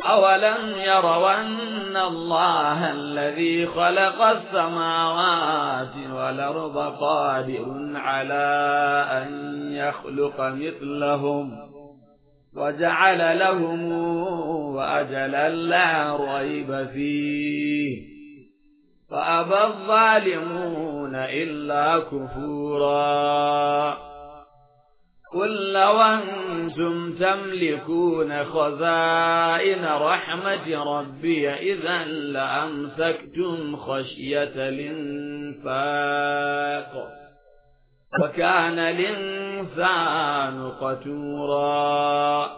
أولم يروا أن الله الذي خلق السماوات والأرض قادر على أن يخلق مثلهم وجعل لهم أجلا لا ريب فيه فأبى الظالمون إلا كفورا قل لو أنتم تملكون خزائن رحمة ربي إذا لأمسكتم خشية الإنفاق وكان الإنسان قتورا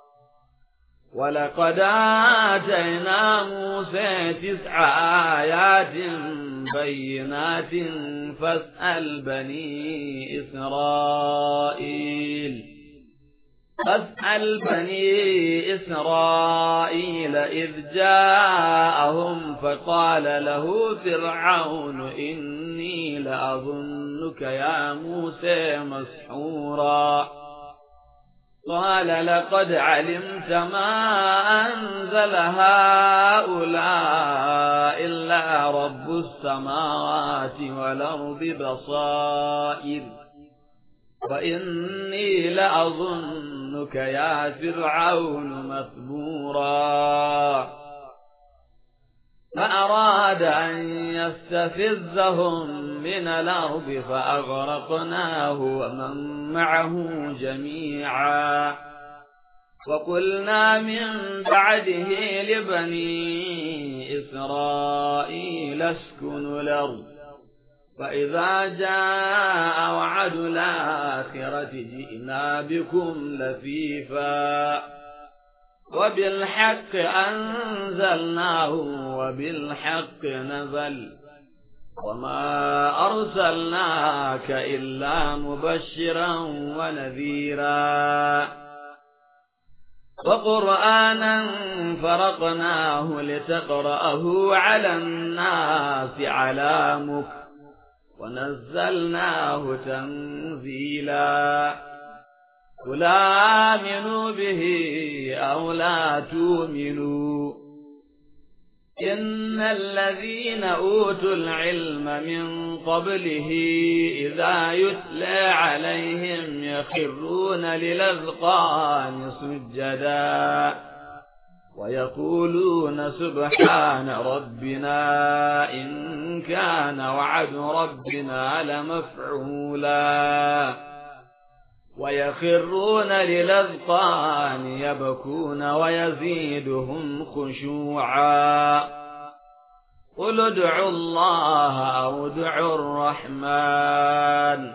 ولقد آتينا موسى 9 آيات بينات فاسأل بني إسرائيل إذ جاءهم فقال له فرعون إني لأظنك يا موسى مسحورا قال لقد علمت ما أنزل هؤلاء إلا رب السماوات والأرض بصائر وإني لأظنك يا فرعون مثبورا فأراد أن يستفزهم من الأرض فأغرقناه ومن معه جميعا وقلنا من بعده لبني إسرائيل اسكنوا الأرض فإذا جاء وعد الآخرة جئنا بكم لفيفا وبالحق أنزلناه وبالحق نزل وما أرسلناك إلا مبشرا ونذيرا وقرآنا فرقناه لتقرأه على الناس على مكث ونزلناه تنزيلا قل آمنوا به أو لا تؤمنوا إن الذين أوتوا العلم من قبله إذا يتلى عليهم يخرون للأذقان سجدا ويقولون سبحان ربنا إن كان وعد ربنا لمفعولا ويخرون للأذقان يبكون ويزيدهم خشوعا قل ادعوا الله أو ادعوا الرحمن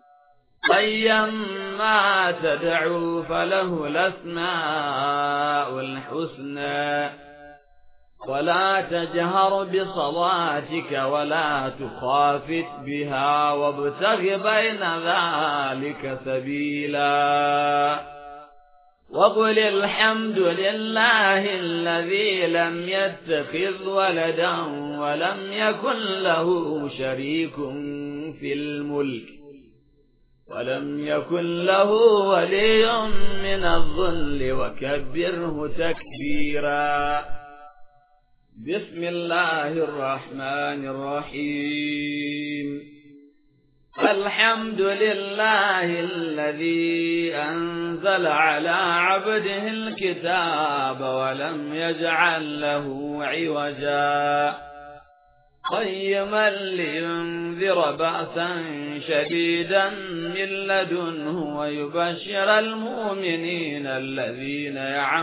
أيما تدعوا فله الأسماء الحسنى ولا تجهر بصلاتك ولا تخافت بها وابتغ بين ذلك سبيلا وقل الحمد لله الذي لم يتخذ ولدا ولم يكن له شريك في الملك ولم يكن له ولي من الذل وكبره تكبيرا بسم الله الرحمن الرحيم الحمد لله الذي أنزل على عبده الكتاب ولم يجعل له عوجا قيما لينذر بأسا شديدا من لدنه ويبشر المؤمنين الذين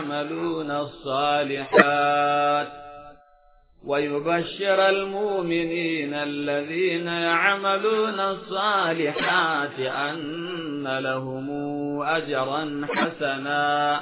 يعملون الصالحات أن لهم أجرا حسنا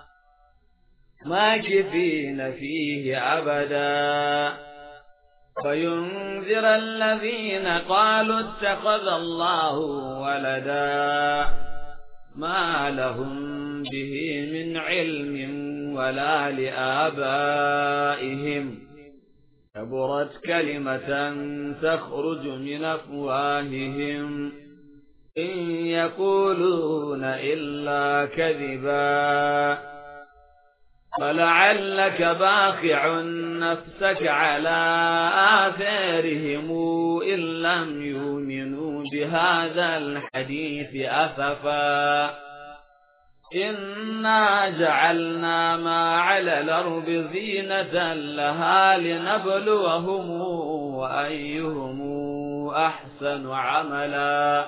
ماكثين فيه أبدا وينذر الذين قالوا اتخذ الله ولدا ما لهم به من علم ولا لآبائهم كبرت كلمة تخرج من أفواههم إن يقولون إلا كذبا فلعلك باخع نفسك على آثارهم إن لم يؤمنوا بهذا الحديث أسفا إنا جعلنا ما على الأرض زينة لها لنبلوهم أيهم أحسن عملا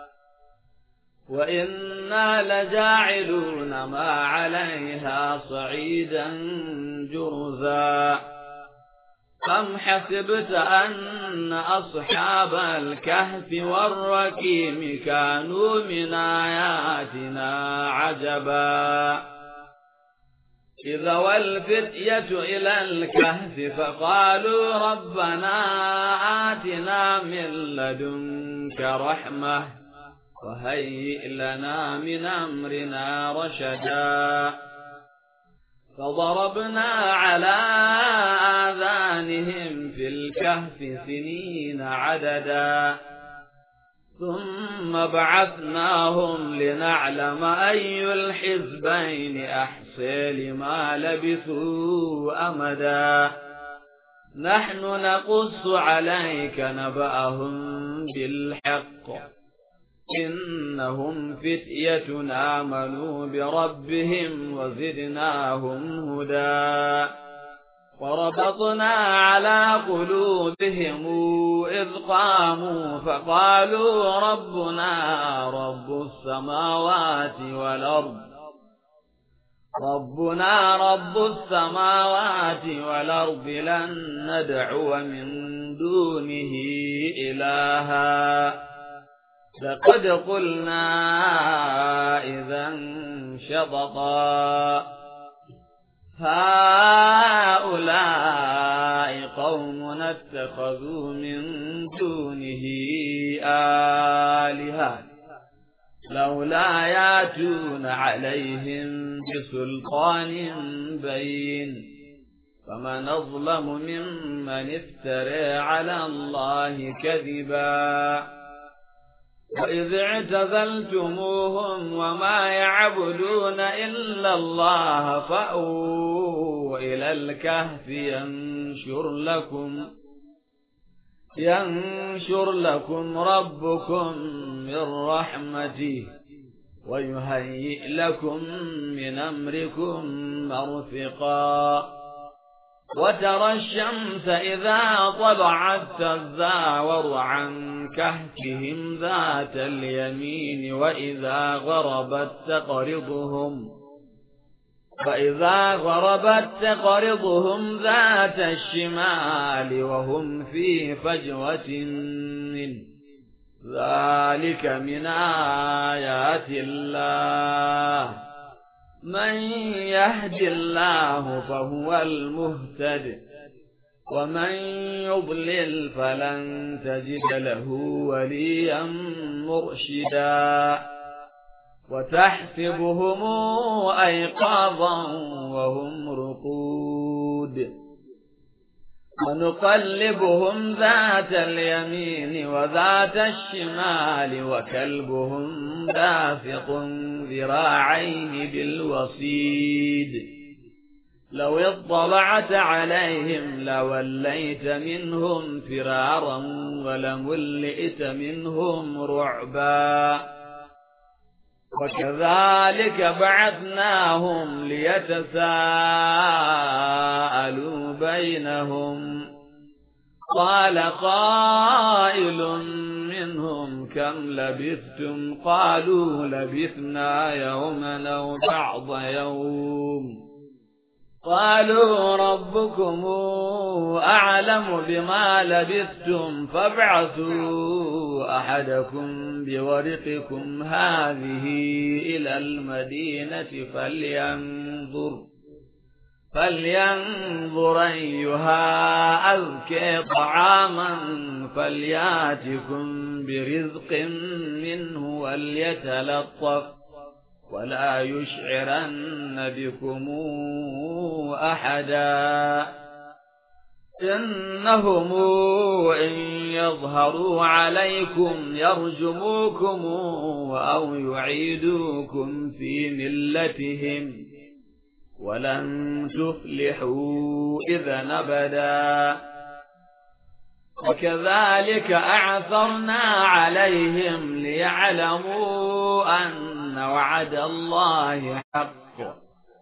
وإنا لجاعلون ما عليها صعيدا جرزا أم حسبت أن أصحاب الكهف والرقيم كانوا من آياتنا عجبا إذ والفتية إلى الكهف فقالوا ربنا آتنا من لدنك رحمة وهيئ لنا من أمرنا رشدا فضربنا على آذانهم في الكهف سنين عددا ثم بعثناهم لنعلم أي الحزبين أحصى لما لبثوا أمدا نحن نقص عليك نبأهم بالحق إنهم فتية آمنوا بربهم وزدناهم هدى وربطنا على قلوبهم إذ قاموا فقالوا ربنا رب السماوات والأرض لن ندعو من دونه إلها لقد قلنا إذا شططا هؤلاء قومنا اتخذوا من دونه آلهة لولا يأتون عليهم بسلطان بين فمن أظلم ممن افترى على الله كذبا وإذ اعتزلتموهم وما يعبدون إلا الله فأووا إلى الكهف ينشر لكم ربكم من رحمته ويهيئ لكم من أمركم مرفقا وترى الشمس إذا طلعت تزاور عن كهفهم ذات اليمين وإذا غربت تقرضهم ذات الشمال وهم في فجوة منه ذلك من آيات الله من يهد الله فهو المهتد ومن يضلل فلن تجد له وليا مرشدا وتحسبهم أيقاظا وهم رقود ونقلبهم ذات اليمين وذات الشمال وكلبهم باسط ذراعيه بالوصيد لو اطلعت عليهم لوليت منهم فرارا ولملئت منهم رعبا وكذلك بعثناهم ليتساءلوا بينهم قال قائل منهم كم لبثتم قالوا لبثنا يوما أو بعض يوم قالوا ربكم أعلم بما لبثتم فابعثوا أحدكم بورقكم هذه إلى المدينة فلينظر أيها أزكى طعاما فلياتكم برزق منه وليتلطف ولا يشعرن بكم أحدا إنهم إن يظهروا عليكم يرجموكم أو يعيدوكم في ملتهم ولن تفلحوا إذا أبدا. وكذلك أعثرنا عليهم ليعلموا أن وعد الله حق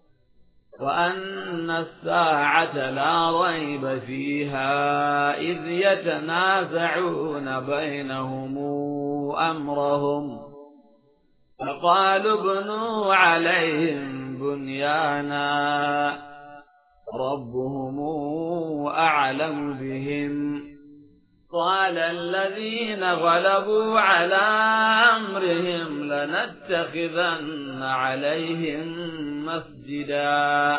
وأن الساعة لا ريب فيها إذ يتنازعون بينهم أمرهم فقالوا ابنوا عليهم بنيانا ربهم أعلم بهم قال الذين غلبوا على أمرهم لنتخذن عليهم مسجدا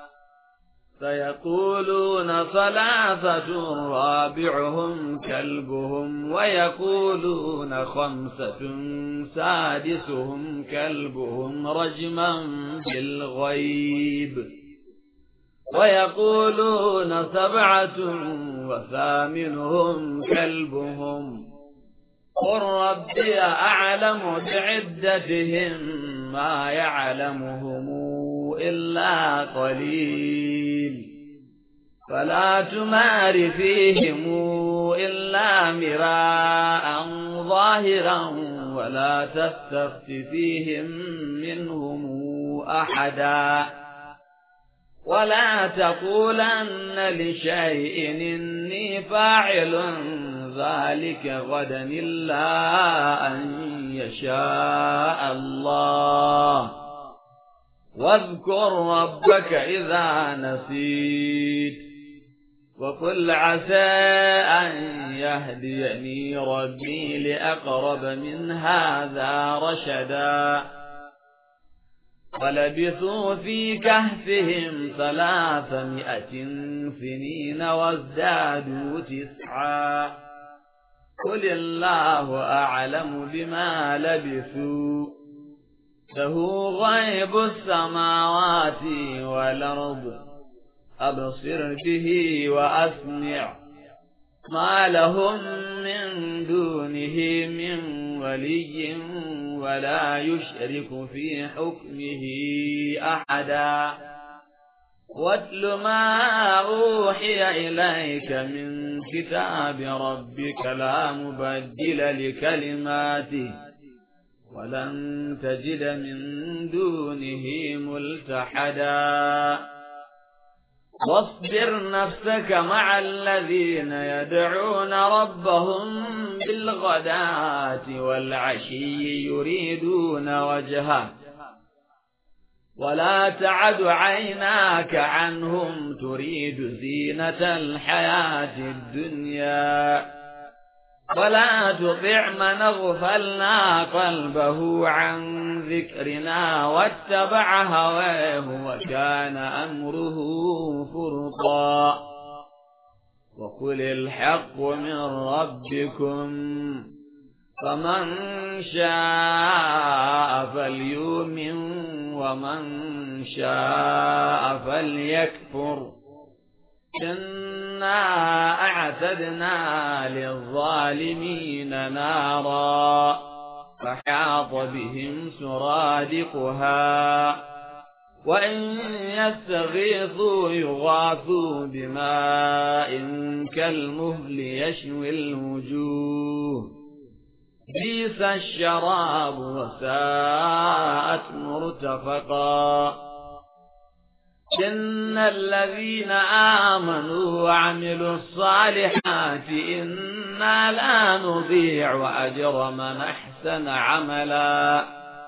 فيقولون ثلاثة رابعهم كلبهم ويقولون خمسة سادسهم كلبهم رجما بالغيب ويقولون سبعة وثامنهم كلبهم قل ربي أعلم بعدتهم ما يعلمهم إلا قليل فلا تمار فيهم إلا مراء ظاهرا ولا تستفت فيهم منهم أحدا ولا تقولن لشيء إني فاعل ذلك غدا إلا أن يشاء الله واذكر ربك إذا نسيت وقل عسى أن يهديني ربي لأقرب من هذا رشدا ولبثوا في كهفهم 300 سنين وازدادوا 9 قل الله أعلم بما لبثوا له غيب السماوات والأرض أبصر به وأسمع ما لهم من دونه من ولي ولا يشرك في حكمه أحدا واتل ما أوحي إليك من كتاب ربك لا مبدل لكلماته ولن تجد من دونه ملتحدا واصبر نفسك مع الذين يدعون ربهم بالغداة والعشي يريدون وجهه ولا تعد عيناك عنهم تريد زينة الحياة الدنيا ولا تطع من أغفلنا قلبه عن ذكرنا واتبع هواه وكان أمره فرطا وقل الحق من ربكم فمن شاء فليؤمن ومن شاء فليكفر إنا أعتدنا للظالمين نارا فحاط بهم سرادقها وإن يستغيثوا يغاثوا بماء كالمهل يشوي الوجوه بئس الشراب وساءت مرتفقا إن الذين آمنوا وعملوا الصالحات إنا لا نضيع أجر من أحسن عملا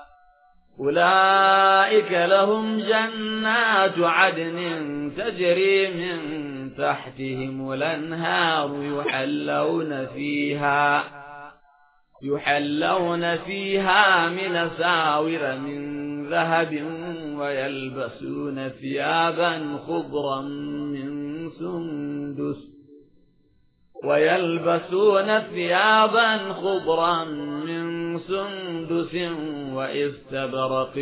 أولئك لهم جنات عدن تجري من تحتهم الأنهار يحلون فيها من أساور من ذهب ويلبسون ثيابا خضرا من سندس واستبرق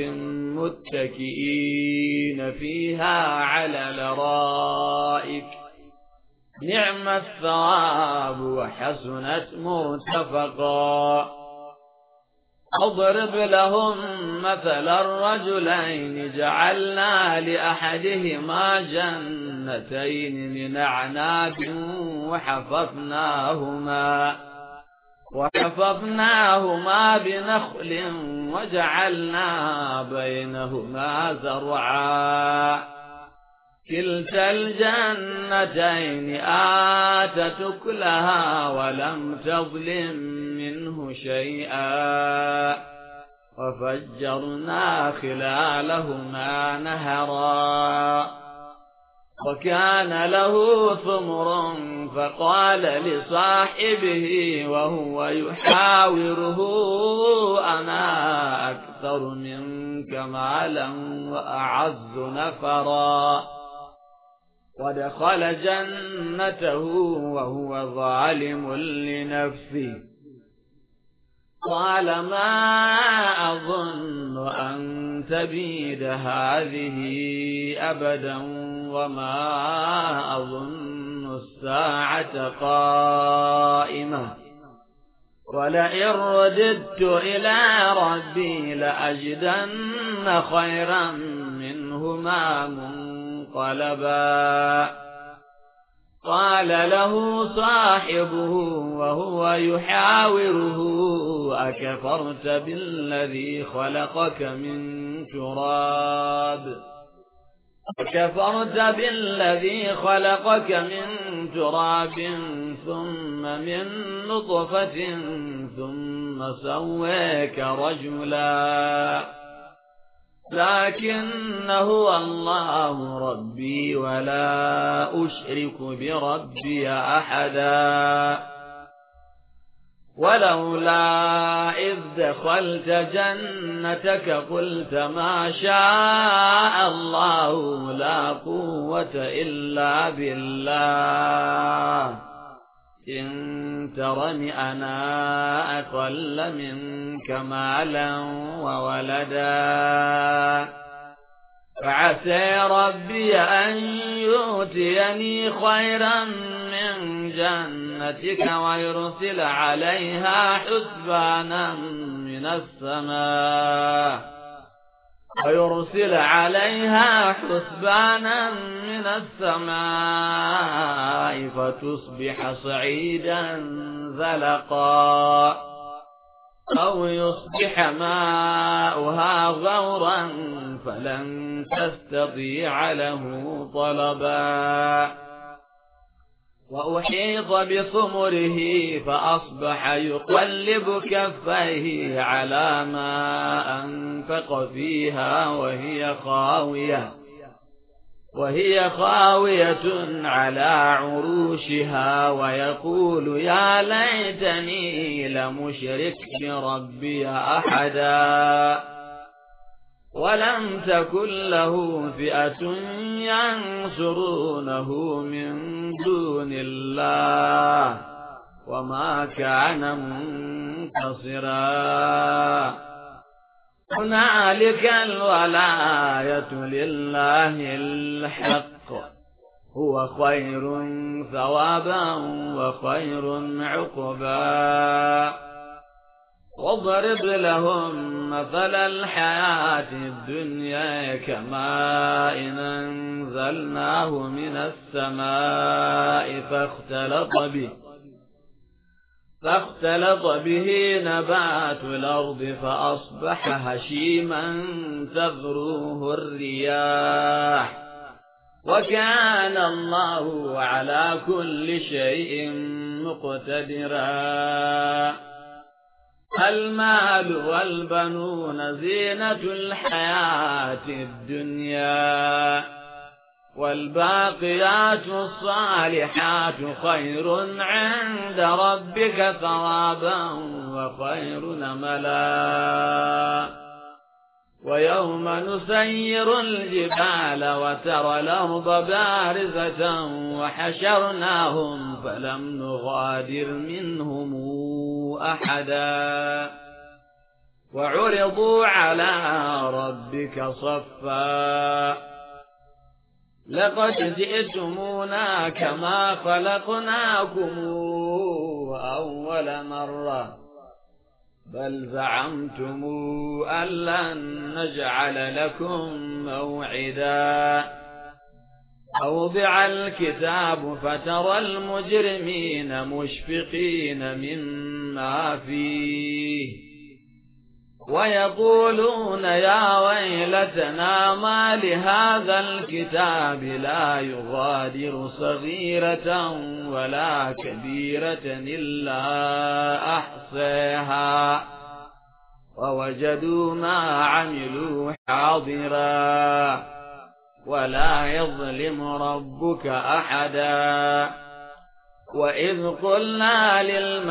متكئين فيها على الأرائك نعم الثواب وحسنت مرتفقا اضرب لهم مثل الرجلين جعلنا لأحدهما جنتين من أعناب وحفظناهما بنخل وجعلنا بينهما زرعا كلتا الجنتين آتت أكلها ولم تظلم منه شيئا وفجرنا خلالهما نهرا وكان له ثمر فقال لصاحبه وهو يحاوره أنا أكثر منك مالا وأعز نفرا ودخل جنته وهو ظالم لنفسه قال ما أظن أن تبيد هذه أبدا وما أظن الساعة قائمة ولئن رددت إلى ربي لأجدن خيرا منهما منقلبا قال له صاحبه وهو يحاوره أكفرت بالذي خلقك من تراب ثم من نطفة ثم سويك رجلا لكن هو الله ربي ولا أشرك بربي أحدا ولولا إذ دخلت جنتك قلت ما شاء الله لا قوة إلا بالله إن ترني أنا أقل منك مالا وولدا فعسى ربي أن يؤتيني خيرا من جنتك ويرسل عليها حسبانا من السماء فتصبح صعيدا زلقا أو يصبح ماؤها غورا فلن تستطيع له طلبا وأحيط بثمره فأصبح يقلب كفيه على ما أنفق فيها وهي خاوية على عروشها ويقول يا ليتني لمشرك بربي أحدا ولم تكن له فئة ينصرونه من دون الله وما كان منتصرا هنالك الولاية لله الحق هو خير ثوابا وخير عقبا واضرب لهم مثل الحياة الدنيا كماء أنزلناه من السماء فاختلط به نبات الأرض فأصبح هشيما تذروه الرياح وكان الله على كل شيء مقتدرا المال والبنون زينة الحياة الدنيا والباقيات الصالحات خير عند ربك ثوابا وخير نملا ويوم نسير الجبال وترى الأرض بارزة وحشرناهم فلم نغادر منهم أحدا وعرضوا على ربك صفا لقد جئتمونا كما خلقناكم أول مرة بل زعمتم أن لن نجعل لكم موعدا فوضع الكتاب فترى المجرمين مشفقين مما فيه ويقولون يا ويلتنا ما لهذا الكتاب لا يغادر صغيرة ولا كبيرة إلا أحصاها ووجدوا ما عملوا حاضرا ولا يظلم ربك أحدا وإذ قلنا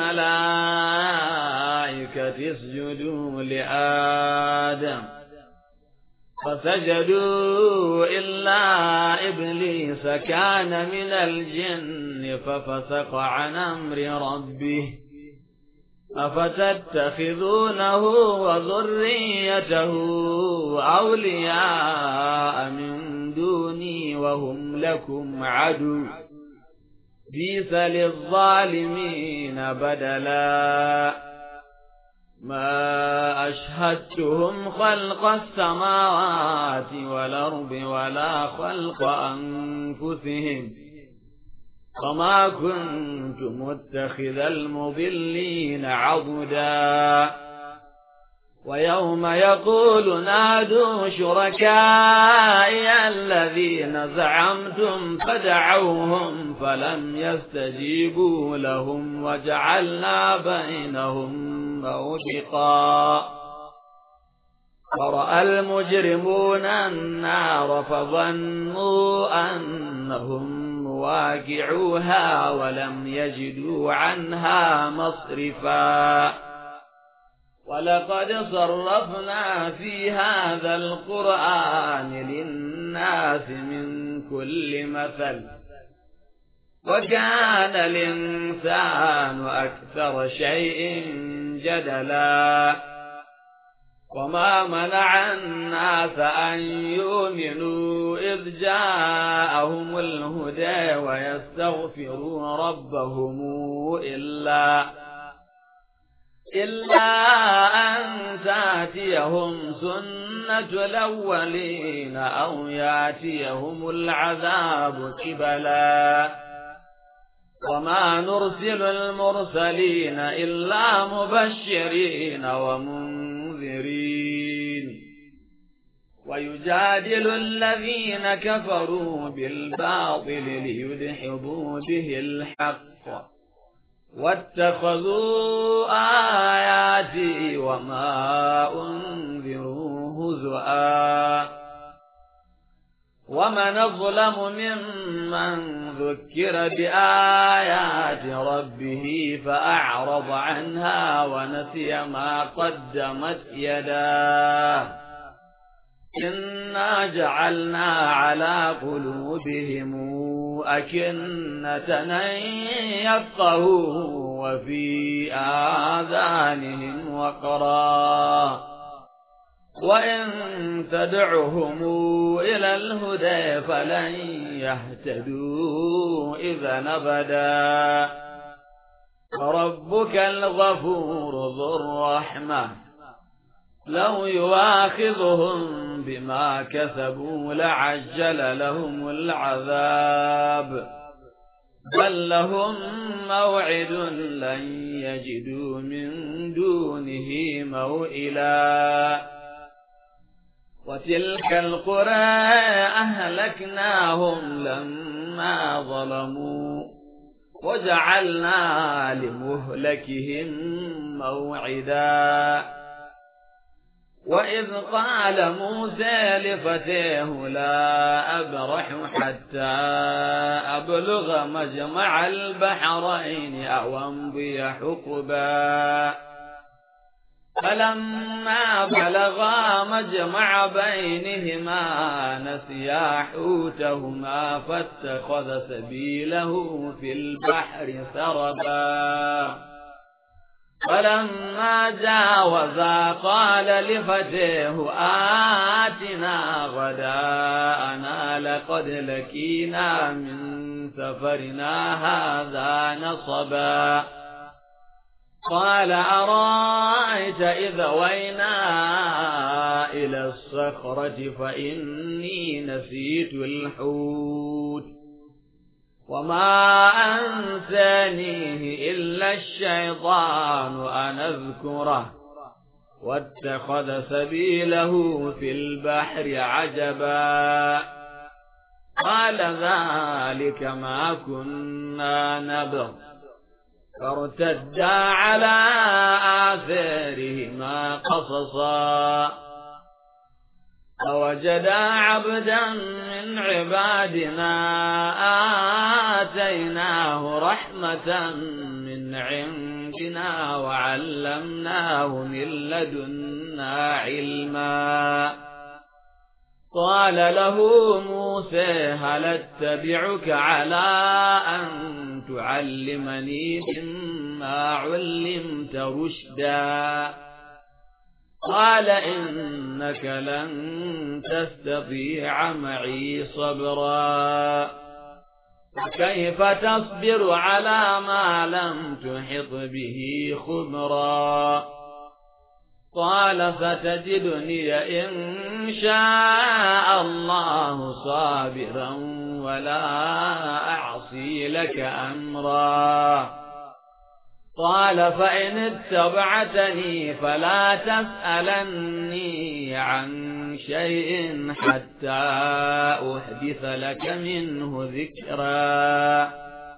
للملائكة اسجدوا لآدم فسجدوا إلا إبليس كان من الجن ففسق عن أمر ربه أفتتخذونه وذريته أولياء من دوني وهم لكم عدو بئس للظالمين بدلا ما أشهدتهم خلق السماوات والأرض ولا خلق أنفسهم وما كنت متخذ المضلين عضدا ويوم يقول نادوا شركائي الذين زعمتم فدعوهم فلم يستجيبوا لهم وجعلنا بينهم موبقا فرأى المجرمون النار فظنوا أنهم مواقعوها ولم يجدوا عنها مصرفا ولقد صرفنا في هذا القرآن للناس من كل مثل وكان الإنسان أكثر شيء جدلا وما منع الناس أن يؤمنوا إذ جاءهم الهدى ويستغفروا ربهم إلا أن تأتيهم سنة الأولين أو يأتيهم العذاب قبلا وما نرسل المرسلين إلا مبشرين ومنذرين ويجادل الذين كفروا بالباطل ليدحضوا به الحق واتخذوا آياتي وما أنذروا هزؤا ومن أظلم ممن ذكر بآيات ربه فأعرض عنها ونسي ما قدمت يداه إنا جعلنا على قلوبهم أكنة أن يفقهوا وفي آذانهم وقرا وإن تدعهم إلى الهدى فلن يهتدوا إذا أبدا فربك الغفور ذو الرحمة لو يواخذهم بما كسبوا لعجل لهم العذاب بل لهم موعد لن يجدوا من دونه موئلا وتلك القرى أهلكناهم لما ظلموا وجعلنا لمهلكهم موعدا وإذ قال موسى لفتاه لا أبرح حتى أبلغ مجمع البحرين أو أمضي حقبا فلما بلغا مجمع بينهما نسيا حوتهما فاتخذ سبيله في البحر سربا فلما جاوزا قال لفتاه آتنا غداءنا لقد لقينا من سفرنا هذا نصبا قال أرأيت إذ وينا إلى الصخرة فإني نسيت الحوت وما أنسانيه إلا الشيطان أن أذكره واتخذ سبيله في البحر عجبا قال ذلك ما كنا نبغ فارتدا على آثارهما قصصا فوجدا عبدا من عبادنا آتيناه رحمة من عندنا وعلمناه من لدنا علما قال له موسى هل اتبعك على أن تعلمني مما علمت رشدا قال إنك لن تستطيع معي صبرا فكيف تصبر على ما لم تحط به خبرا قال ستجدني إن شاء الله صابرا ولا أعصي لك أمرا قال فإن اتبعتني فلا تسألني عن شيء حتى أحدث لك منه ذكرا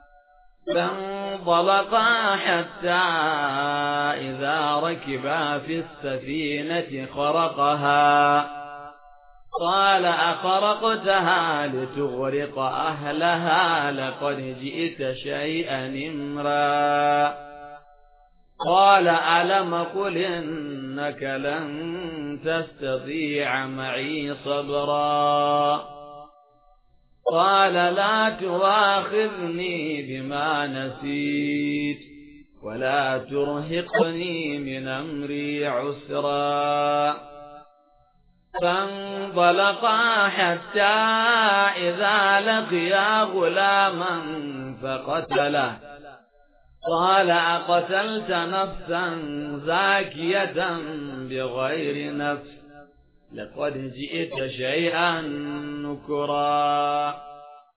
فانطلقا حتى إذا ركبا في السفينة خرقها قال أخرقتها لتغرق أهلها لقد جئت شيئا إمرا قال ألم قل إنك لن تستطيع معي صبرا قال لا تؤاخذني بما نسيت ولا ترهقني من أمري عسرا فانطلقا حتى إذا لقيا غلاما فقتله قال أقتلت نفسا زاكية بغير نفس لقد جئت شيئا نكرا